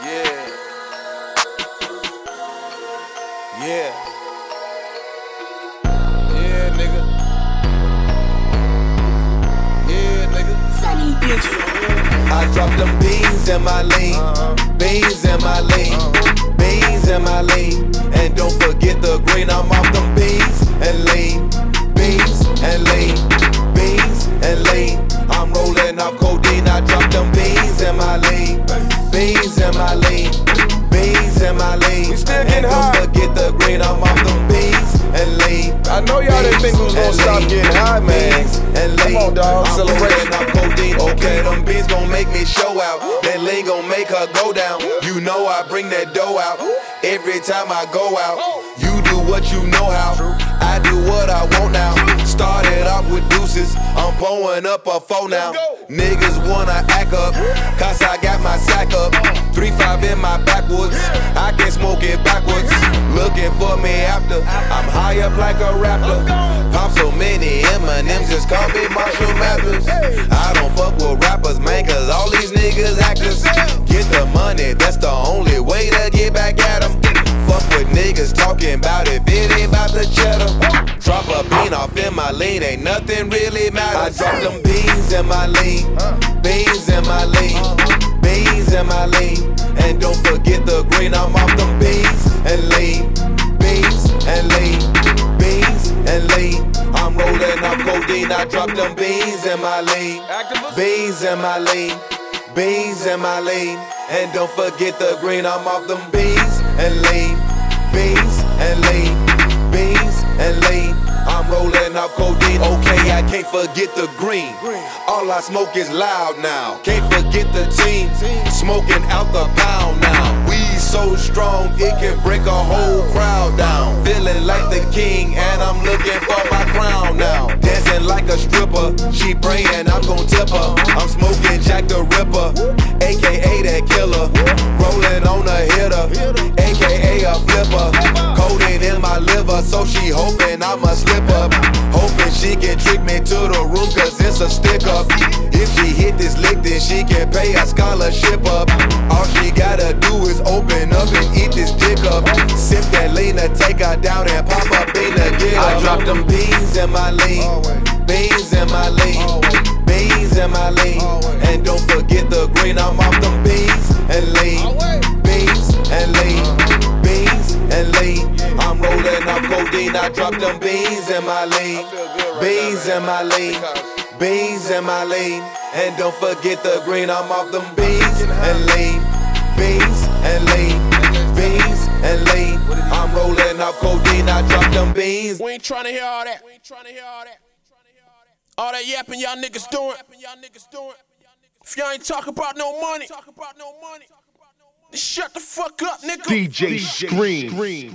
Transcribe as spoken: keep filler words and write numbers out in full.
Yeah. Yeah. Yeah, nigga. Yeah, nigga. Sunny bitch. I drop them beans in my lane. Uh-huh. Beans in my lane. Uh-huh. Beans in my lane. And don't forget the green. I'm off them beans and lane. Beans and lane. Beans and lane. I'm rolling off codeine. I drop them beans in my lane. Beans in my lane. Beans in my lane. We still getting and high. don't forget the green. I'm off them beans and lane. I know y'all didn't think we was gonna stop getting high, man. And Come on, dog. I'm Celebration. rolling off codeine. Okay, them beans gon' make me show out. That lean gon' make her go down. You know I bring that dough out every time I go out. You do what you know how. I do what I want now. Started off with deuces. I'm blowing up a four now. Niggas wanna act up, cause I got my sack up. three five in my backwoods. I can smoke it backwards. Looking for me after. I'm high up like a raptor. Pop so many M and M's, just call me Marshall Mathers. I don't fuck with rappers, man, cause all these niggas actors. Get the money, that's the only way to get back at them. Fuck with niggas talking about if it ain't about the cheddar. Drop a bean off in my lane, ain't nothing really matters. I drop them beans in my lane. Beans in my lane. Beans in my lane. And don't forget the green, I'm off them beans and lane. Beans and lane. Beans and lane. I'm rolling off codeine, I drop them beans in my lane. Beans in my lane. Beans in my lane. And don't forget the green, I'm off them beans and lane. Beans and lane. Beans and lane. I'm rolling off codeine. Okay, I can't forget the green. All I smoke is loud now. Can't forget the team. Smoking out the pound now. We so strong, it can break a whole crowd down. Feeling like the king, and I'm looking for my crown now. Dancing like a stripper, she praying I'm gon' tip her. I'm smoking Jack the Ripper, aka that killer. Rolling on a hitter, aka a flipper. Codeine in my liver, so she hoping I'ma slip up. Hoping she can trick me to the room, cause it's a stick up. If she hit this lick, then she can pay a scholarship up. All she gotta do is open up and eat this dick up. Sip that Lena, take her down and pop up in the get up. I drop them beans in my lane. Beans in my lane. Beans in my lane. And don't forget the green, I'm off them beans and lane. Beans and lane. Beans and lane. I'm rolling off codeine, I drop them beans in my lane. Beans in my lane. Beans in my lane. And don't forget the green, I'm off them beans and lane. Beans and lane. Beans and lane. I'm rolling off codeine, I drop them beans. We ain't tryna hear all that. We ain't tryna hear all that. All that yapping y'all niggas doing. If y'all ain't talking about no money, then shut the fuck up, nigga. D J Scream.